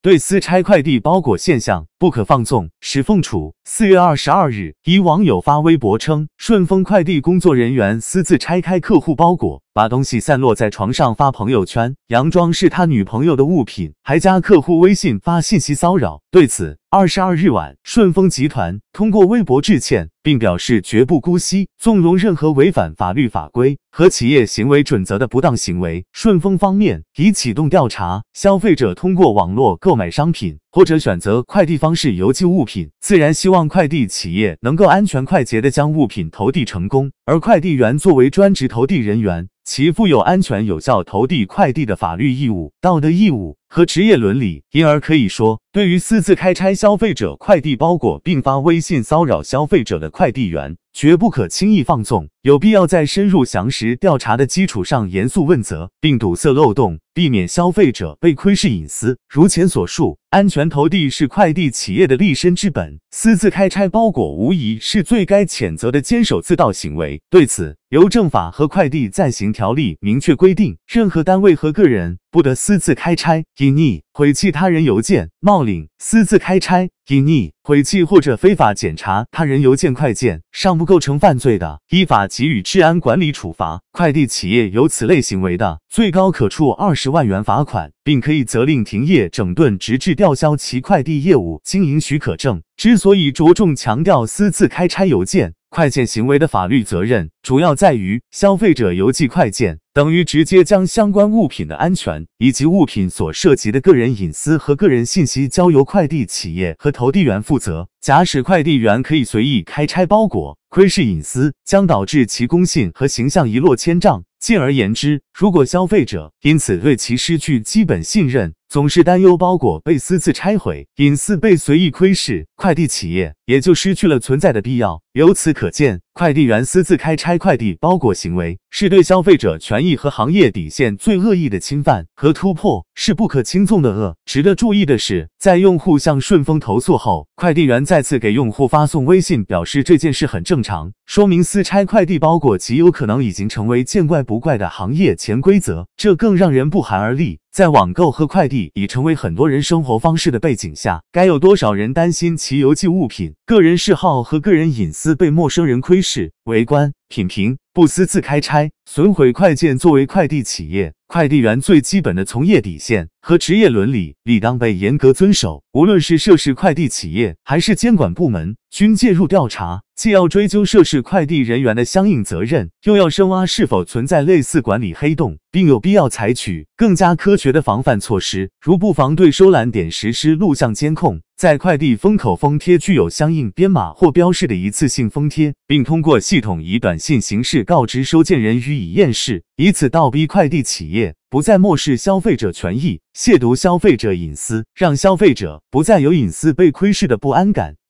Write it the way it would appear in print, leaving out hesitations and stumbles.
对私拆快递包裹现象不可放纵，石凤楚。4月22日，一网友发微博称，顺丰快递工作人员私自拆开客户包裹，把东西散落在床上发朋友圈，佯装是他女朋友的物品，还加客户微信发信息骚扰。对此，22日晚，顺丰集团通过微博致歉，并表示绝不姑息、纵容任何违反法律法规和企业行为准则的不当行为。顺丰方面已启动调查，消费者通过网络购买商品或者选择快递方式邮寄物品，自然希望快递企业能够安全快捷地将物品投递成功，而快递员作为专职投递人员，其负有安全有效投递快递的法律义务、道德义务和职业伦理，因而可以说，对于私自开拆消费者快递包裹并发微信骚扰消费者的快递员，绝不可轻易放纵，有必要在深入详实调查的基础上严肃问责，并堵塞漏洞，避免消费者被窥视隐私。如前所述，安全投递是快递企业的立身之本，私自开拆包裹无疑是最该谴责的监守自盗行为。对此，邮政法和快递暂行条例明确规定，任何单位和个人不得私自开拆、隐匿、毁弃他人邮件、冒领、私自开拆、隐匿、毁弃或者非法检查他人邮件快件，尚不构成犯罪的，依法给予治安管理处罚。快递企业有此类行为的，最高可处20万元罚款，并可以责令停业整顿，直至吊销其快递业务经营许可证。之所以着重强调私自开拆邮件、快件行为的法律责任，主要在于消费者邮寄快件等于直接将相关物品的安全以及物品所涉及的个人隐私和个人信息交由快递企业和投递员负责。假使快递员可以随意开拆包裹，窥视隐私，将导致其公信和形象一落千丈。进而言之，如果消费者因此对其失去基本信任，总是担忧包裹被私自拆毁，隐私被随意窥视，快递企业也就失去了存在的必要。由此可见，快递员私自开拆快递包裹行为是对消费者权益和行业底线最恶意的侵犯和突破，是不可轻纵的恶。值得注意的是，在用户向顺丰投诉后，快递员再次给用户发送微信表示这件事很正常，说明私拆快递包裹极有可能已经成为见怪不怪的行业潜规则，这更让人不寒而栗。在网购和快递已成为很多人生活方式的背景下，该有多少人担心其邮寄物品、个人嗜好和个人隐私被陌生人窥视、围观、品评，不私自开拆、损毁快件作为快递企业、快递员最基本的从业底线和职业伦理，理当被严格遵守。无论是涉事快递企业还是监管部门，均介入调查，既要追究涉事快递人员的相应责任，又要深挖是否存在类似管理黑洞，并有必要采取更加科学的防范措施，如不妨对收栏点实施录像监控，在快递封口封贴具有相应编码或标示的一次性封贴，并通过系统以短信形式告知收件人予以验视，以此倒逼快递企业不再漠视消费者权益，亵渎消费者隐私，让消费者不再有隐私被窥视的不安感。